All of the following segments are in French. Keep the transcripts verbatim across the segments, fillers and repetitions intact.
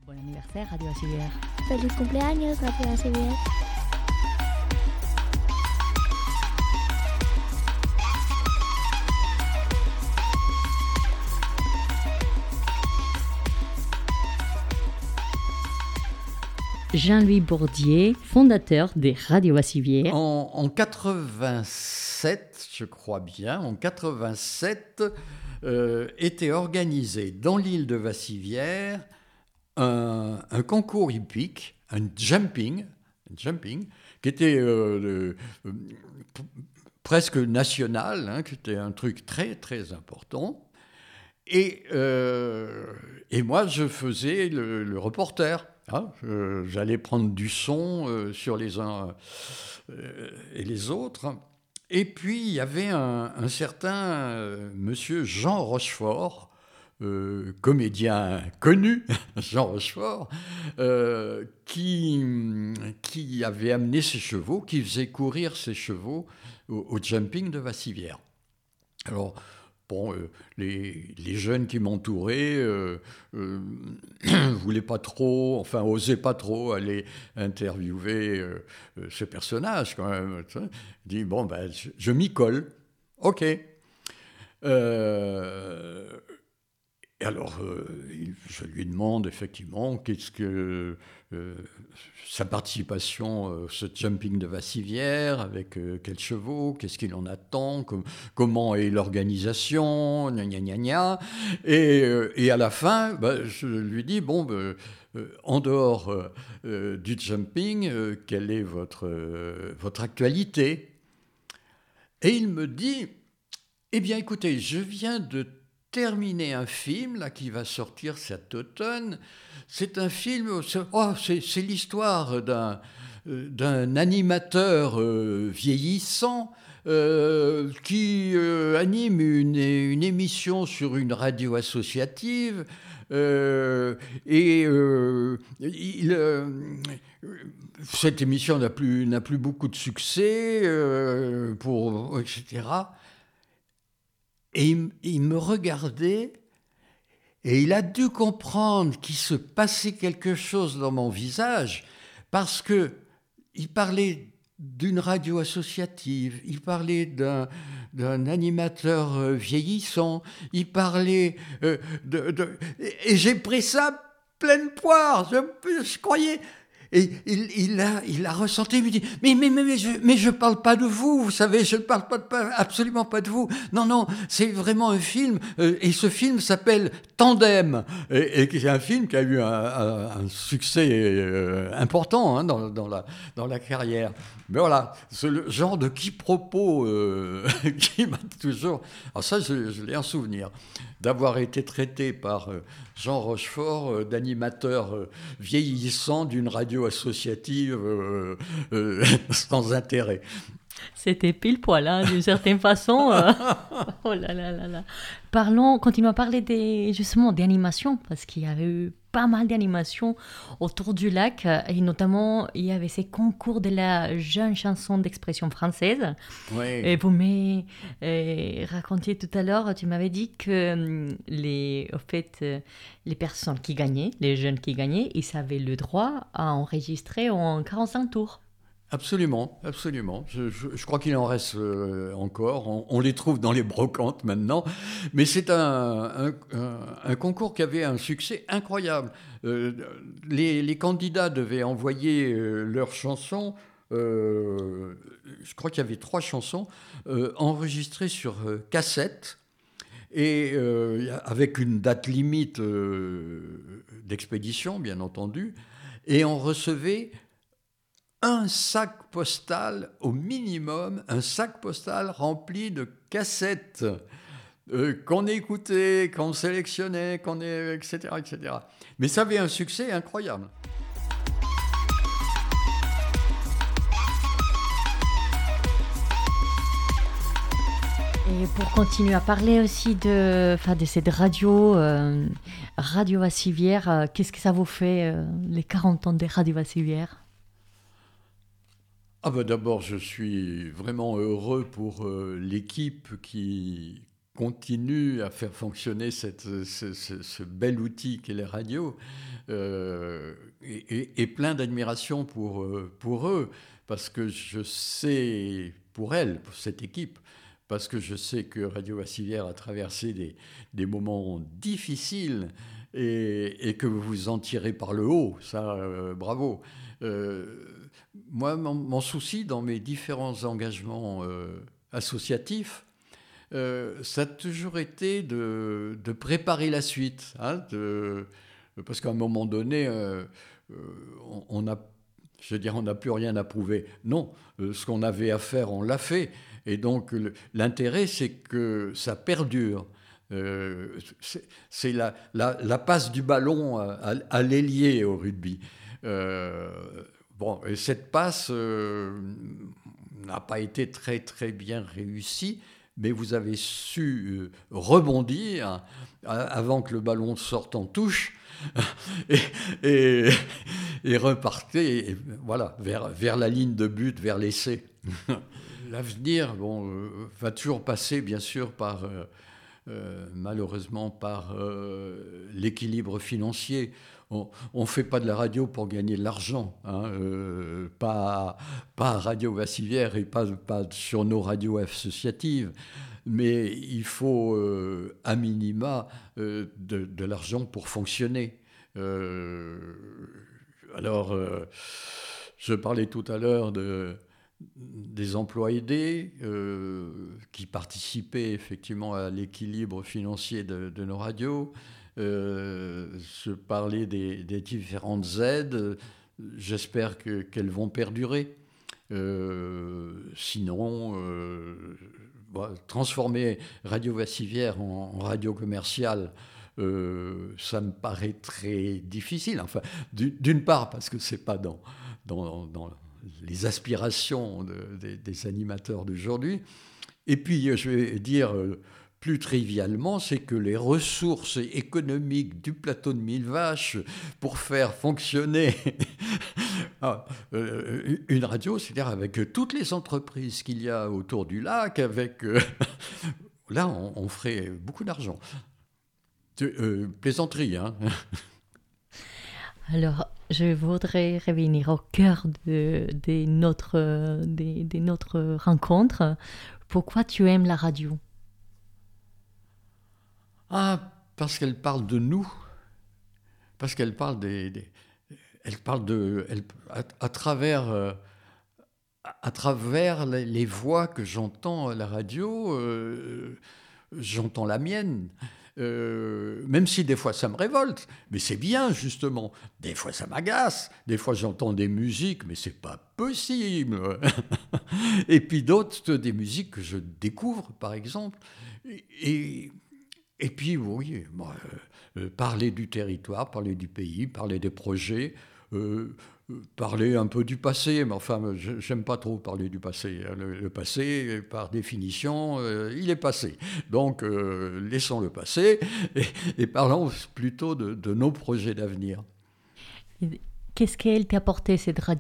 Buen anniversaire, Radio Basilea. Feliz cumpleaños, Radio Basilea. Jean-Louis Bourdier, fondateur des Radio Basilea. En, en quatre-vingt-sept, je crois bien, en quatre-vingt-sept, euh, était organisé dans l'île de Vassivière un, un concours hippique, un jumping, un jumping qui était euh, le, euh, p- presque national, hein, qui était un truc très très important. Et, euh, et moi, je faisais le, le reporter. Hein, euh, j'allais prendre du son euh, sur les uns euh, et les autres. Et puis, il y avait un, un certain euh, monsieur Jean Rochefort, euh, comédien connu, Jean Rochefort, euh, qui, qui avait amené ses chevaux, qui faisait courir ses chevaux au, au jumping de Vassivière. Alors, bon, euh, les, les jeunes qui m'entouraient euh, euh, voulaient pas trop, enfin, osaient pas trop aller interviewer euh, euh, ce personnage, quand même. Je dis, bon, ben, je, je m'y colle. OK. Euh, et alors, euh, je lui demande effectivement qu'est-ce que euh, sa participation à ce jumping de Vassivière, avec euh, quels chevaux, qu'est-ce qu'il en attend, com- comment est l'organisation, gna gna gna gna. Et, euh, et à la fin, bah, je lui dis, bon, bah, euh, en dehors euh, euh, du jumping, euh, quelle est votre, euh, votre actualité ? Et il me dit, eh bien écoutez, je viens de terminer un film là, qui va sortir cet automne. C'est un film, c'est, oh, c'est, c'est l'histoire d'un, euh, d'un animateur euh, vieillissant euh, qui euh, anime une, une émission sur une radio associative. Euh, et euh, il, euh, cette émission n'a plus, n'a plus beaucoup de succès, euh, pour, et cetera. Et il, il me regardait et il a dû comprendre qu'il se passait quelque chose dans mon visage parce que il parlait d'une radio associative, il parlait d'un, d'un animateur euh, vieillissant, il parlait euh, de, de... Et j'ai pris ça pleine poire, je, je croyais... Et il, il, a, il a ressenti, il me dit, mais, mais, mais, mais je mais je parle pas de vous, vous savez, je ne parle pas de, pas, absolument pas de vous. Non, non, c'est vraiment un film, euh, et ce film s'appelle Tandem, et, et c'est un film qui a eu un, un, un succès euh, important hein, dans, dans, la, dans la carrière. Mais voilà, c'est le genre de quiproquo euh, qui m'a toujours... Alors ça, je, je l'ai en souvenir, d'avoir été traité par euh, Jean Rochefort euh, d'animateur euh, vieillissant d'une radio associative euh, euh, sans intérêt. C'était pile poil, hein, d'une certaine façon. euh. Oh là là là là. Parlons, continuons à parler des, justement des animations, parce qu'il y avait eu pas mal d'animations autour du lac, et notamment il y avait ces concours de la jeune chanson d'expression française. Oui. Et vous m'avez euh, raconté tout à l'heure, tu m'avais dit que les, au fait, euh, les personnes qui gagnaient, les jeunes qui gagnaient, ils avaient le droit à enregistrer en quarante-cinq tours. Absolument, absolument. Je, je, je crois qu'il en reste euh, encore. On, on les trouve dans les brocantes maintenant. Mais c'est un, un, un, un concours qui avait un succès incroyable. Euh, les, les candidats devaient envoyer euh, leurs chansons. Euh, je crois qu'il y avait trois chansons euh, enregistrées sur euh, cassette. Et euh, avec une date limite euh, d'expédition, bien entendu. Et on recevait un sac postal, au minimum, un sac postal rempli de cassettes euh, qu'on écoutait, qu'on sélectionnait, qu'on est, et cetera, et cetera. Mais ça avait un succès incroyable. Et pour continuer à parler aussi de, enfin, de cette radio, euh, Radio Bassivière, euh, qu'est-ce que ça vous fait, euh, les quarante ans de Radio Bassivière ? Ah ben d'abord, je suis vraiment heureux pour euh, l'équipe qui, continue à faire fonctionner cette, ce, ce, ce bel outil qu'est les radios, euh, et, et, et plein d'admiration pour, pour eux, parce que je sais, pour elles, pour cette équipe, parce que je sais que Radio Vassivière a traversé des, des moments difficiles et, et que vous en tirez par le haut, ça, euh, bravo. Euh, moi, mon, mon souci dans mes différents engagements euh, associatifs, Euh, ça a toujours été de, de préparer la suite, hein, de, parce qu'à un moment donné, euh, euh, on, on a, je veux dire, on n'a plus rien à prouver. Non, euh, ce qu'on avait à faire, on l'a fait. Et donc, le, l'intérêt, c'est que ça perdure. Euh, c'est, c'est la, la, la passe du ballon à, à, à l'ailier au rugby. Euh, bon, et cette passe euh, n'a pas été très, très bien réussie. Mais vous avez su rebondir avant que le ballon sorte en touche et, et, et repartez et, voilà, vers, vers la ligne de but, vers l'essai. L'avenir bon, euh, va toujours passer, bien sûr, par, euh, euh, malheureusement, par euh, l'équilibre financier. On ne fait pas de la radio pour gagner de l'argent, hein, euh, pas, pas à Radio Vassivière et pas, pas sur nos radios associatives, mais il faut euh, à minima euh, de, de l'argent pour fonctionner. Euh, alors, euh, je parlais tout à l'heure de, des emplois aidés euh, qui participaient effectivement à l'équilibre financier de, de nos radios. Euh, je parlais des, des différentes aides, j'espère que, qu'elles vont perdurer. Euh, sinon, euh, bah, transformer Radio Vassivière en, en radio commerciale, euh, ça me paraît très difficile. Enfin, d'une part, parce que ce n'est pas dans, dans, dans les aspirations de, des, des animateurs d'aujourd'hui. Et puis, je vais dire... Euh, plus trivialement, c'est que les ressources économiques du plateau de Mille Vaches pour faire fonctionner une radio, c'est-à-dire avec toutes les entreprises qu'il y a autour du lac, avec là, on, on ferait beaucoup d'argent. Euh, plaisanterie, hein. Alors, je voudrais revenir au cœur de, de, notre, de, de notre rencontre. Pourquoi tu aimes la radio ? Ah, parce qu'elle parle de nous, parce qu'elle parle des, des elle parle de, elle, à, à travers, euh, à travers les, les voix que j'entends à la radio, euh, j'entends la mienne. Euh, même si des fois ça me révolte, mais c'est bien justement. Des fois ça m'agace, des fois j'entends des musiques, mais c'est pas possible. Et puis d'autres, des musiques que je découvre, par exemple, et, et Et puis, oui, bon, euh, parler du territoire, parler du pays, parler des projets, euh, parler un peu du passé. Mais enfin, j'aime pas trop parler du passé. Le, le passé, par définition, euh, il est passé. Donc, euh, laissons-le passer et, et parlons plutôt de, de nos projets d'avenir. Qu'est-ce qu'elle t'a apporté, cette radio ?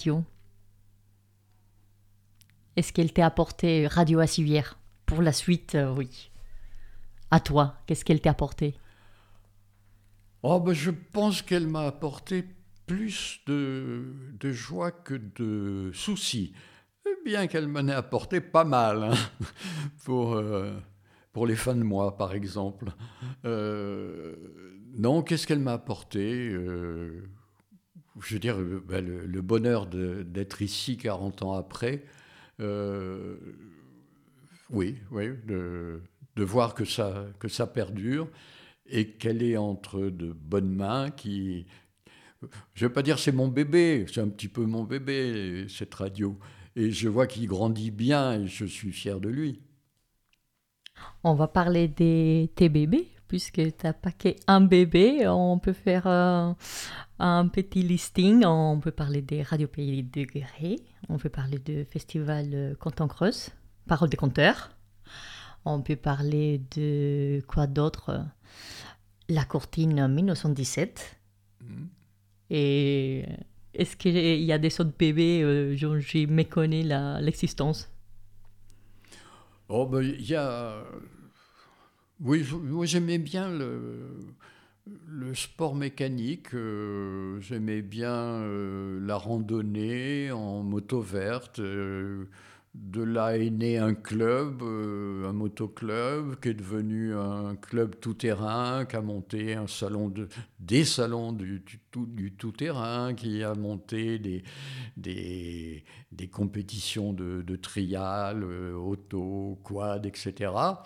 Est-ce qu'elle t'a apporté Radio Vassivière ? Pour la suite, euh, oui. À toi, qu'est-ce qu'elle t'a apporté ? Oh ben je pense qu'elle m'a apporté plus de, de joie que de soucis. Bien qu'elle m'en ait apporté pas mal, hein, pour, euh, pour les fins de mois, par exemple. Euh, non, qu'est-ce qu'elle m'a apporté ? euh, Je veux dire, ben, le, le bonheur de, d'être ici quarante ans après. Euh, oui, oui, de... de voir que ça, que ça perdure et qu'elle est entre de bonnes mains qui... Je ne vais pas dire c'est mon bébé, c'est un petit peu mon bébé, cette radio. Et je vois qu'il grandit bien et je suis fier de lui. On va parler de tes bébés, puisque tu n'as pas qu'un bébé. On peut faire euh, un petit listing. On peut parler des Radio Pays de Guéret. On peut parler du festival Canton Creuse, Parole des Conteurs. On peut parler de quoi d'autre ? La Courtine mille neuf cent dix-sept. Mmh. Et est-ce qu'il y a des autres bébés euh, dont je méconnais la, l'existence ? Oh ben il y a... Oui, je- oui, j'aimais bien le, le sport mécanique, euh, j'aimais bien euh, la randonnée en moto verte. euh, de là est né un club, euh, un motoclub, qui est devenu un club tout-terrain, qui a monté un salon de, des salons du, du tout, du tout-terrain, qui a monté des, des, des compétitions de, de trial, euh, auto, quad, et cetera.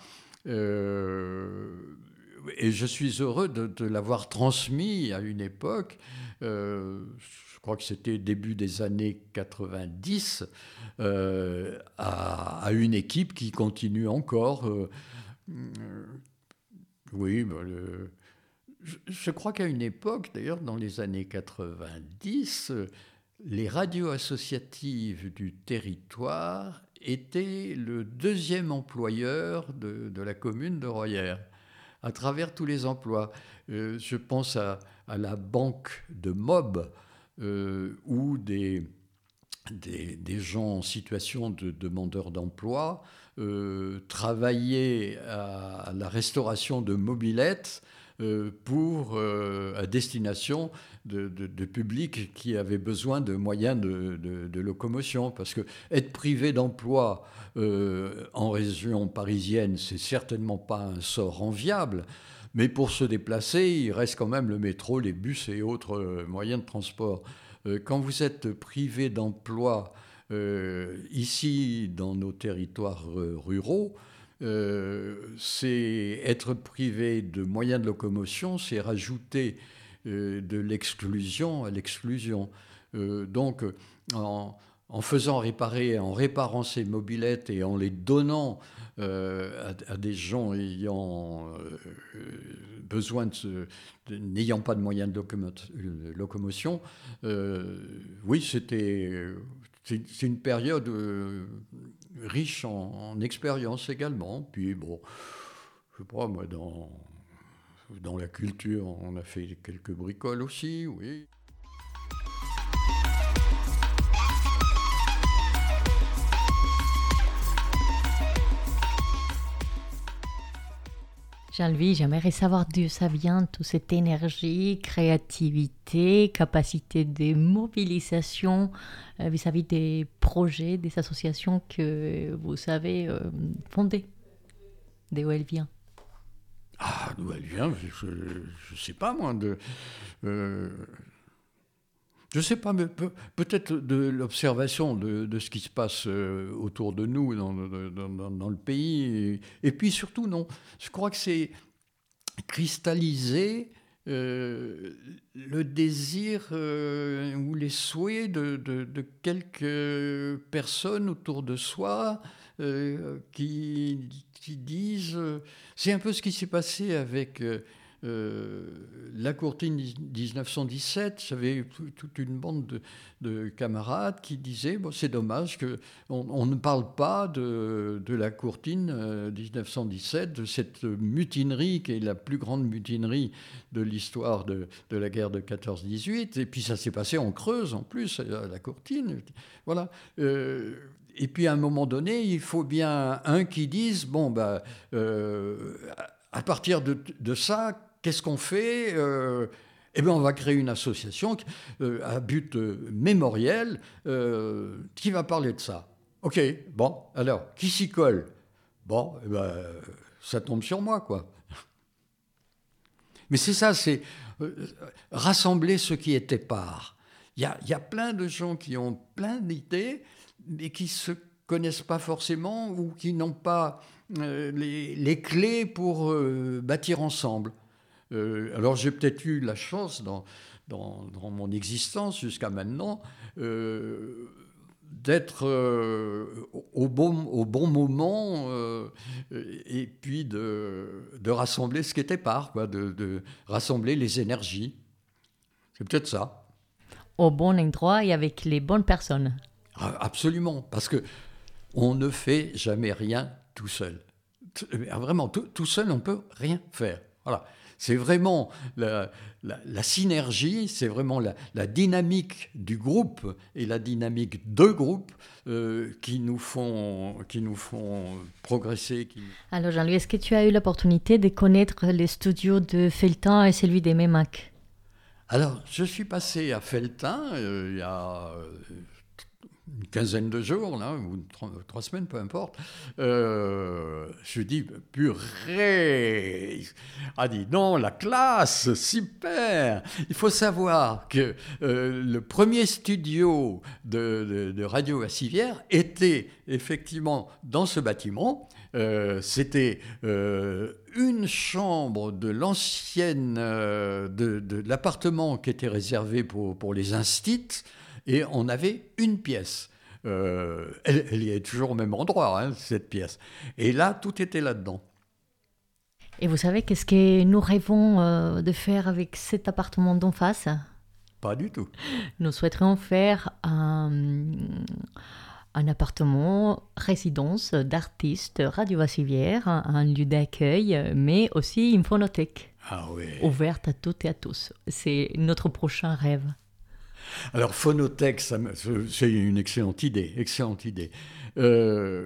Euh, et je suis heureux de, de l'avoir transmis à une époque, euh, je crois que c'était début des années quatre-vingt-dix, euh, à, à une équipe qui continue encore. euh, euh, oui, ben, le- je, je crois qu'à une époque, d'ailleurs dans les années quatre-vingt-dix, euh, les radios associatives du territoire étaient le deuxième employeur de, de la commune de Royères à travers tous les emplois. Euh, je pense à, à la banque de Mob, euh, où des, des, des gens en situation de demandeurs d'emploi euh, travaillaient à, à la restauration de mobylettes euh, pour, euh, à destination de, de, de publics qui avaient besoin de moyens de, de, de locomotion. Parce que être privé d'emploi euh, en région parisienne, c'est certainement pas un sort enviable. Mais pour se déplacer, il reste quand même le métro, les bus et autres euh, moyens de transport. Euh, quand vous êtes privé d'emploi euh, ici dans nos territoires euh, ruraux, euh, c'est être privé de moyens de locomotion, c'est rajouter euh, de l'exclusion à l'exclusion. Euh, donc, en, en faisant réparer, en réparant ces mobylettes et en les donnant euh, à, à des gens ayant euh, besoin de, se, de n'ayant pas de moyens de locomo- de locomotion, euh, oui, c'était c'est, c'est une période euh, riche en, en expérience également. Puis bon, je sais pas moi dans dans la culture, on a fait quelques bricoles aussi, oui. Jean-Louis, j'aimerais savoir d'où ça vient, toute cette énergie, créativité, capacité de mobilisation euh, vis-à-vis des projets, des associations que vous savez euh, fonder. D'où elle vient? Ah, d'où elle vient, je ne sais pas moi. De, euh, je ne sais pas, mais peut, peut-être de l'observation de, de ce qui se passe euh, autour de nous, dans, dans, dans, dans le pays. Et, et puis surtout, non, je crois que c'est cristalliser euh, le désir euh, ou les souhaits de, de, de quelques personnes autour de soi euh, qui, qui disent... euh, c'est un peu ce qui s'est passé avec euh, euh, la courtine dix-neuf cent dix-sept. J'avais toute une bande de, de camarades qui disaient bon, c'est dommage qu'on on ne parle pas de, de la courtine euh, dix-neuf cent dix-sept, de cette mutinerie qui est la plus grande mutinerie de l'histoire de, de la guerre de quatorze dix-huit. Et puis ça s'est passé en Creuse en plus, à la courtine. Voilà. Euh, et puis à un moment donné, il faut bien un qui dise bon, bah, euh, à partir de, de ça, qu'est-ce qu'on fait euh, Eh bien, on va créer une association euh, à but euh, mémoriel euh, qui va parler de ça. Ok, bon, alors, qui s'y colle Bon, eh ben, ça tombe sur moi, quoi. Mais c'est ça, c'est euh, rassembler ce qui est épars. Il y a, y a plein de gens qui ont plein d'idées, mais qui ne se connaissent pas forcément ou qui n'ont pas euh, les, les clés pour euh, bâtir ensemble. Euh, alors j'ai peut-être eu la chance dans, dans, dans mon existence jusqu'à maintenant euh, d'être euh, au, bon, au bon moment euh, et puis de, de rassembler ce qui était part, quoi, de, de rassembler les énergies. C'est peut-être ça. Au bon endroit et avec les bonnes personnes. Ah, absolument, parce que on ne fait jamais rien tout seul. Vraiment, tout, tout seul, on ne peut rien faire. Voilà. C'est vraiment la, la, la synergie, c'est vraiment la, la dynamique du groupe et la dynamique de groupe euh, qui, nous font, qui nous font progresser. Qui... Alors Jean-Louis, est-ce que tu as eu l'opportunité de connaître les studios de Felletin et celui des Mémac? Alors, je suis passé à Felletin euh, il y a une quinzaine de jours, là, ou trois, trois semaines, peu importe. Euh, je dis, purée! Ah, dis non, la classe, super! Il faut savoir que euh, le premier studio de, de, de Radio Vassivière était effectivement dans ce bâtiment. Euh, c'était euh, une chambre de l'ancienne, euh, de, de l'appartement qui était réservé pour, pour les instits, et on avait une pièce. Euh, elle, elle est toujours au même endroit, hein, cette pièce. Et là, tout était là-dedans. Et vous savez qu'est-ce que nous rêvons euh, de faire avec cet appartement d'en face? Pas du tout. Nous souhaiterions faire un... un appartement, résidence d'artistes, Radio Vassivière, un, un lieu d'accueil, mais aussi une phonothèque ah oui. ouverte à toutes et à tous. C'est notre prochain rêve. Alors, phonothèque, ça me, c'est une excellente idée, excellente idée. Euh,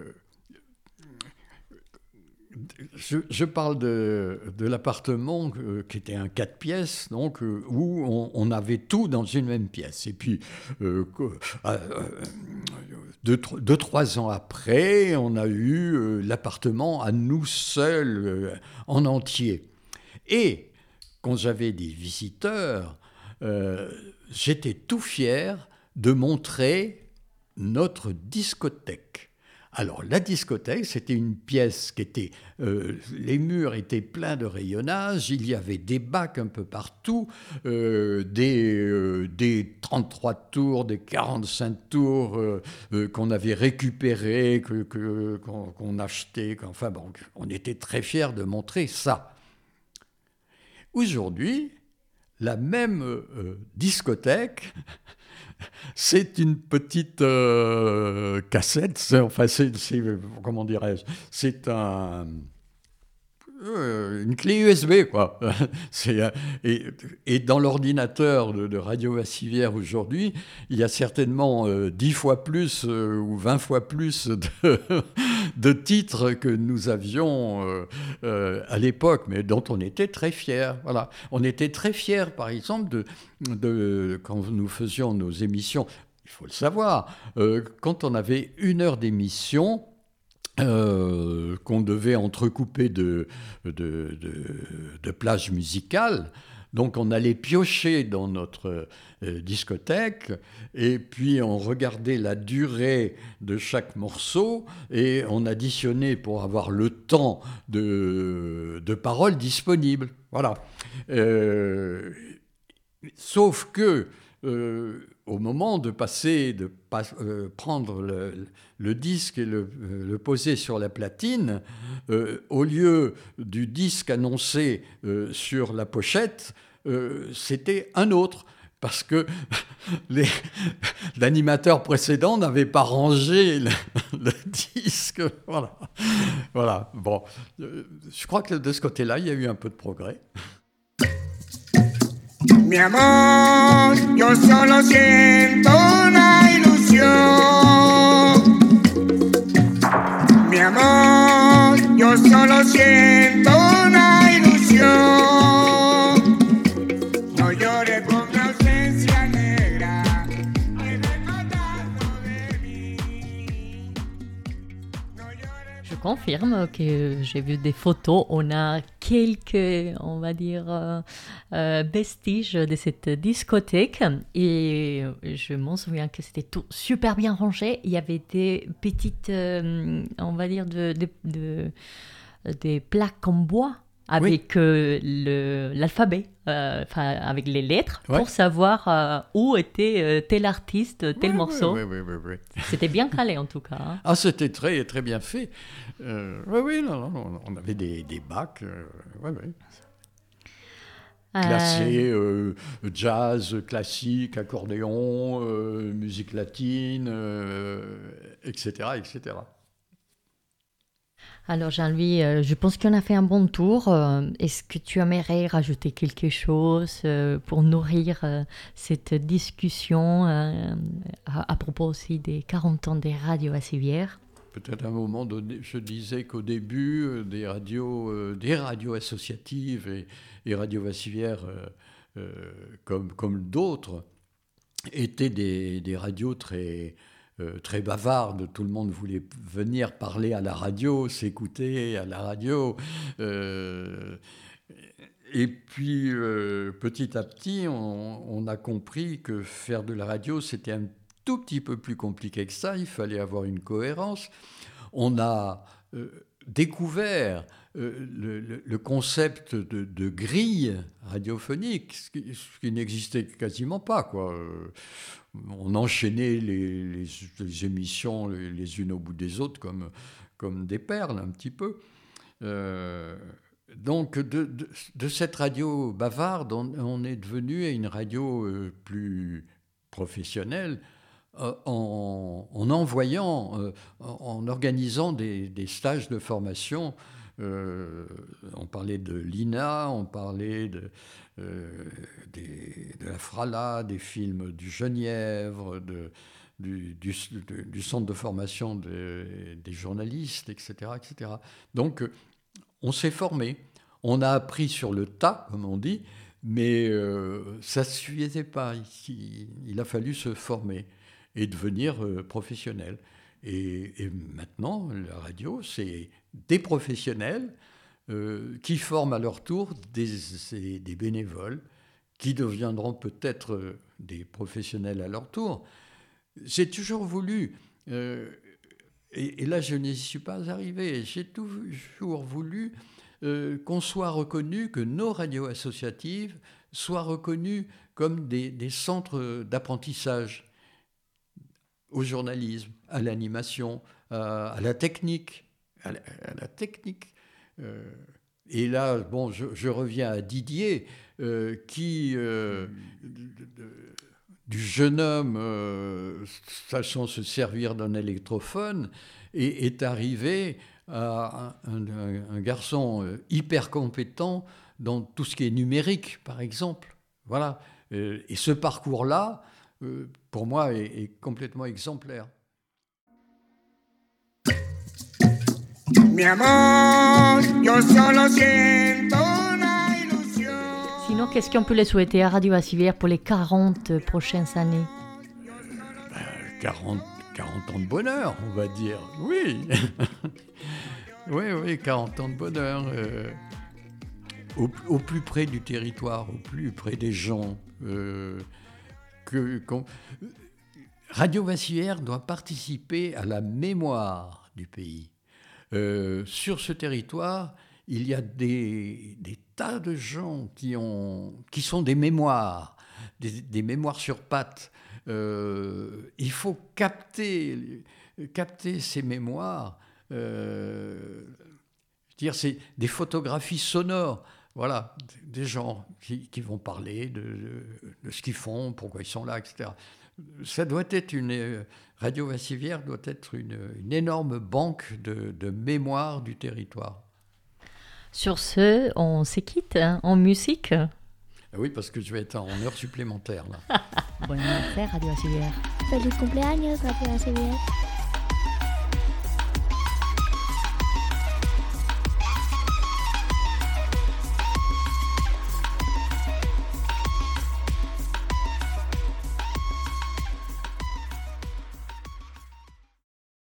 je, je parle de, de l'appartement euh, qui était un quatre pièces, donc, euh, où on, on avait tout dans une même pièce. Et puis, euh, euh, deux, deux, trois ans après, on a eu euh, l'appartement à nous seuls, euh, en entier. Et quand j'avais des visiteurs, euh, j'étais tout fier de montrer notre discothèque. Alors, la discothèque, c'était une pièce qui était... Euh, les murs étaient pleins de rayonnage, il y avait des bacs un peu partout, euh, des, euh, des trente-trois tours, des quarante-cinq tours euh, euh, qu'on avait récupérés, que, que, qu'on, qu'on achetait. Enfin bon, on était très fiers de montrer ça. Aujourd'hui, la même euh, discothèque... C'est une petite euh, cassette, c'est, enfin, c'est, c'est, comment dirais-je, c'est un, euh, une clé U S B, quoi. C'est, et, et dans l'ordinateur de, de Radio Vassivière aujourd'hui, il y a certainement euh, dix fois plus euh, ou vingt fois plus de, de titres que nous avions euh, euh, à l'époque, mais dont on était très fiers. Voilà. On était très fiers, par exemple, de, de, quand nous faisions nos émissions, il faut le savoir, euh, quand on avait une heure d'émission, Euh, qu'on devait entrecouper de, de, de, de plages musicales. Donc on allait piocher dans notre euh, discothèque et puis on regardait la durée de chaque morceau et on additionnait pour avoir le temps de, de paroles disponibles. Voilà. Euh, sauf que euh, au moment de passer, de pas, euh, prendre le, le disque et le, euh, le poser sur la platine, euh, au lieu du disque annoncé euh, sur la pochette, euh, c'était un autre. Parce que les, l'animateur précédent n'avait pas rangé le, le disque. Voilà. Voilà. Bon. Euh, je crois que de ce côté-là, il y a eu un peu de progrès. Mi amor, yo solo siento una ilusión. Mi amor, yo solo siento una ilusión. No llores por mi ausencia negra, ay, recordando de mí. No llores. Je confirme que j'ai vu des photos. On a quelques, on va dire, euh, euh, vestiges de cette discothèque. Et je m'en souviens que c'était tout super bien rangé. Il y avait des petites, euh, on va dire, de, de, de, des plaques en bois avec oui. euh, le, l'alphabet, euh, avec les lettres, ouais. pour savoir euh, où était euh, tel artiste, tel oui, morceau. Oui, oui, oui, oui, oui. C'était bien calé en tout cas. Hein. Ah, c'était très, très bien fait. Euh, oui, oui, non, non, on avait des, des bacs. Euh, oui, oui. Classés, euh, jazz, classique, accordéon, euh, musique latine, euh, et cetera, et cetera. Alors Jean-Louis, euh, je pense qu'on a fait un bon tour. Euh, est-ce que tu aimerais rajouter quelque chose euh, pour nourrir euh, cette discussion euh, à, à propos aussi des quarante ans des radios Vassivière? Peut-être à un moment donné, je disais qu'au début, euh, des radios, euh, des radios associatives et, et Radio Vassivière, euh, euh, comme, comme d'autres, étaient des, des radios très, euh, très bavardes. Tout le monde voulait venir parler à la radio, s'écouter à la radio. Euh, et puis, euh, petit à petit, on, on a compris que faire de la radio, c'était un tout petit peu plus compliqué que ça. Il fallait avoir une cohérence. On a euh, découvert euh, le, le, le concept de, de grille radiophonique, ce qui, ce qui n'existait quasiment pas, quoi. Euh, on enchaînait les, les, les émissions les, les unes au bout des autres comme, comme des perles, un petit peu. Euh, donc, de, de, de cette radio bavarde, on, on est devenu une radio euh, plus professionnelle, En, en envoyant, euh, en organisant des, des stages de formation. Euh, on parlait de l'I N A, on parlait de, euh, des, de la Frala, des films du Genièvre, de, du, du, du centre de formation de, des journalistes, et cetera, et cetera. Donc, on s'est formé. On a appris sur le tas, comme on dit, mais euh, ça ne suffisait pas. Il, il a fallu se former et devenir euh, professionnel. Et, et maintenant, la radio, c'est des professionnels euh, qui forment à leur tour des, des bénévoles qui deviendront peut-être euh, des professionnels à leur tour. J'ai toujours voulu, euh, et, et là je n'y suis pas arrivé, j'ai toujours voulu euh, qu'on soit reconnu, que nos radios associatives soient reconnues comme des, des centres d'apprentissage au journalisme, à l'animation, à, à la technique, à la, à la technique. Euh, et là, bon, je, je reviens à Didier, euh, qui, euh, de, de, du jeune homme euh, sachant se servir d'un électrophone, et, est arrivé à un, un, un garçon hyper compétent dans tout ce qui est numérique, par exemple. Voilà. Et ce parcours-là, pour moi, est, est complètement exemplaire. Mi amor, yo solo siento una ilusión. Sinon, qu'est-ce qu'on peut les souhaiter à Radio Vassivière pour les quarante prochaines années? euh, quarante, quarante ans de bonheur, on va dire. Oui. oui, oui, quarante ans de bonheur. Euh, au, au plus près du territoire, au plus près des gens. Euh, Que, Radio Vassivière doit participer à la mémoire du pays. Euh, sur ce territoire, il y a des, des tas de gens qui, ont, qui sont des mémoires, des, des mémoires sur pattes. Euh, il faut capter, capter ces mémoires. Euh, je veux dire, c'est des photographies sonores. Voilà, des gens qui, qui vont parler de, de, de ce qu'ils font, pourquoi ils sont là, et cetera. Ça doit être une... Radio Vassivière doit être une, une énorme banque de, de mémoire du territoire. Sur ce, on se quitte hein, en musique. Ah oui, parce que je vais être en heure supplémentaire, là. Bonne année, Radio Vassivière. Feliz cumpleaños, Radio Vassivière.